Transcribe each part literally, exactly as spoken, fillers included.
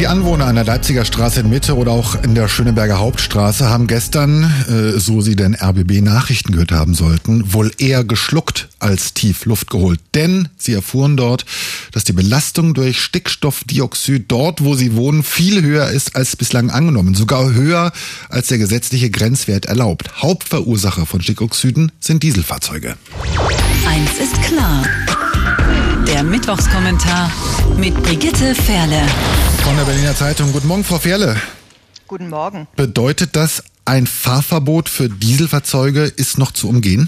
Die Anwohner an der Leipziger Straße in Mitte oder auch in der Schöneberger Hauptstraße haben gestern, äh, so sie denn R B B Nachrichten gehört haben sollten, wohl eher geschluckt als tief Luft geholt. Denn sie erfuhren dort, dass die Belastung durch Stickstoffdioxid dort, wo sie wohnen, viel höher ist als bislang angenommen. Sogar höher als der gesetzliche Grenzwert erlaubt. Hauptverursacher von Stickoxiden sind Dieselfahrzeuge. Eins ist klar. Der Mittwochskommentar mit Brigitte Fährle. Von der Berliner Zeitung. Guten Morgen, Frau Fährle. Guten Morgen. Bedeutet das, ein Fahrverbot für Dieselfahrzeuge ist noch zu umgehen?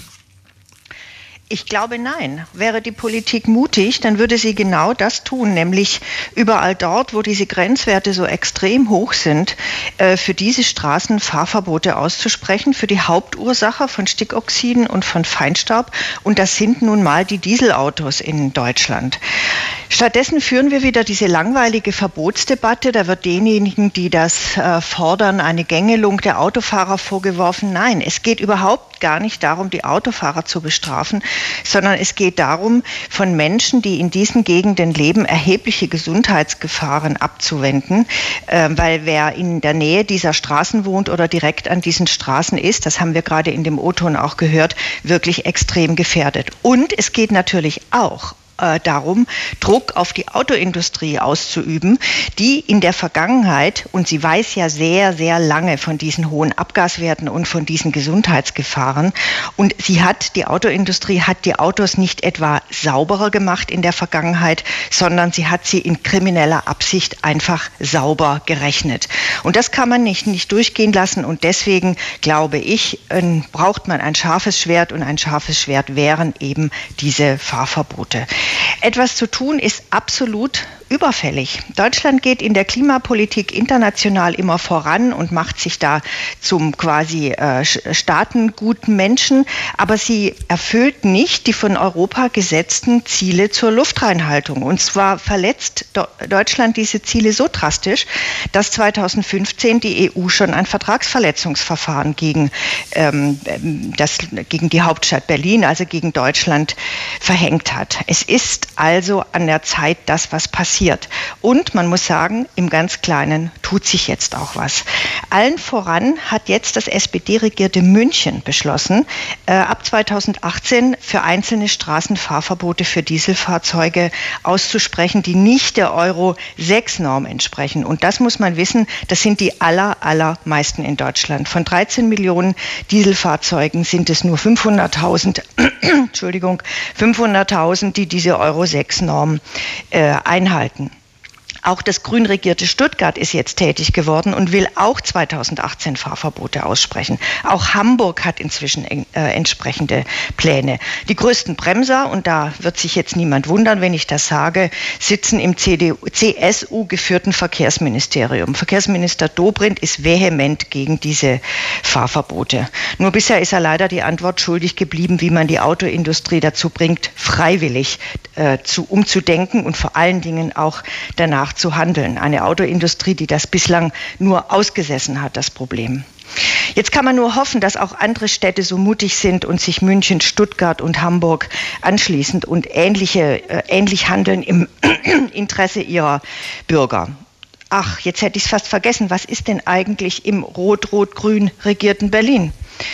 Ich glaube, nein. Wäre die Politik mutig, dann würde sie genau das tun, nämlich überall dort, wo diese Grenzwerte so extrem hoch sind, für diese Straßen Fahrverbote auszusprechen, für die Hauptursache von Stickoxiden und von Feinstaub. Und das sind nun mal die Dieselautos in Deutschland. Stattdessen führen wir wieder diese langweilige Verbotsdebatte. Da wird denjenigen, die das äh, fordern, eine Gängelung der Autofahrer vorgeworfen. Nein, es geht überhaupt gar nicht darum, die Autofahrer zu bestrafen, sondern es geht darum, von Menschen, die in diesen Gegenden leben, erhebliche Gesundheitsgefahren abzuwenden. Äh, weil wer in der Nähe dieser Straßen wohnt oder direkt an diesen Straßen ist, das haben wir gerade in dem O-Ton auch gehört, wirklich extrem gefährdet. Und es geht natürlich auch darum, Druck auf die Autoindustrie auszuüben, die in der Vergangenheit, und sie weiß ja sehr, sehr lange von diesen hohen Abgaswerten und von diesen Gesundheitsgefahren, und sie hat, die Autoindustrie hat die Autos nicht etwa sauberer gemacht in der Vergangenheit, sondern sie hat sie in krimineller Absicht einfach sauber gerechnet. Und das kann man nicht, nicht durchgehen lassen, und deswegen glaube ich, braucht man ein scharfes Schwert, und ein scharfes Schwert wären eben diese Fahrverbote. Etwas zu tun ist absolut überfällig. Deutschland geht in der Klimapolitik international immer voran und macht sich da zum quasi äh, staatenguten Menschen, aber sie erfüllt nicht die von Europa gesetzten Ziele zur Luftreinhaltung. Und zwar verletzt Do- Deutschland diese Ziele so drastisch, dass zweitausendfünfzehn die E U schon ein Vertragsverletzungsverfahren gegen, ähm, das, gegen die Hauptstadt Berlin, also gegen Deutschland, verhängt hat. Es ist also an der Zeit, dass was passiert. Und man muss sagen, im ganz Kleinen tut sich jetzt auch was. Allen voran hat jetzt das S P D-regierte München beschlossen, äh, ab zweitausendachtzehn für einzelne Straßen Fahrverbote für Dieselfahrzeuge auszusprechen, die nicht der Euro sechs Norm entsprechen. Und das muss man wissen, das sind die aller, allermeisten in Deutschland. Von dreizehn Millionen Dieselfahrzeugen sind es nur fünfhunderttausend, Entschuldigung, fünfhunderttausend, die diese Euro sechs Norm äh, einhalten. Auch das grün regierte Stuttgart ist jetzt tätig geworden und will auch zweitausendachtzehn Fahrverbote aussprechen. Auch Hamburg hat inzwischen äh, entsprechende Pläne. Die größten Bremser, und da wird sich jetzt niemand wundern, wenn ich das sage, sitzen im C D U, C S U-geführten Verkehrsministerium. Verkehrsminister Dobrindt ist vehement gegen diese Fahrverbote. Nur bisher ist er leider die Antwort schuldig geblieben, wie man die Autoindustrie dazu bringt, freiwillig äh, zu, umzudenken und vor allen Dingen auch danach zu handeln. Eine Autoindustrie, die das bislang nur ausgesessen hat, das Problem. Jetzt kann man nur hoffen, dass auch andere Städte so mutig sind und sich München, Stuttgart und Hamburg anschließen und ähnliche, äh, ähnlich handeln im Interesse ihrer Bürger. Ach, jetzt hätte ich es fast vergessen. Was ist denn eigentlich im rot-rot-grün regierten Berlin?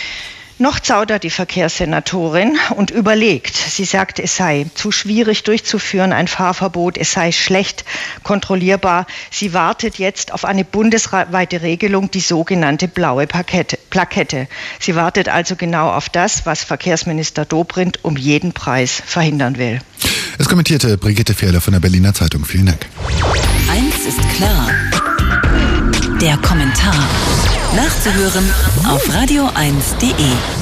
Noch zaudert die Verkehrssenatorin und überlegt. Sie sagt, es sei zu schwierig durchzuführen, ein Fahrverbot, es sei schlecht kontrollierbar. Sie wartet jetzt auf eine bundesweite Regelung, die sogenannte blaue Plakette. Plakette. Sie wartet also genau auf das, was Verkehrsminister Dobrindt um jeden Preis verhindern will. Es kommentierte Brigitte Fährle von der Berliner Zeitung. Vielen Dank. Eins ist klar. Der Kommentar. Nachzuhören auf radio eins punkt de.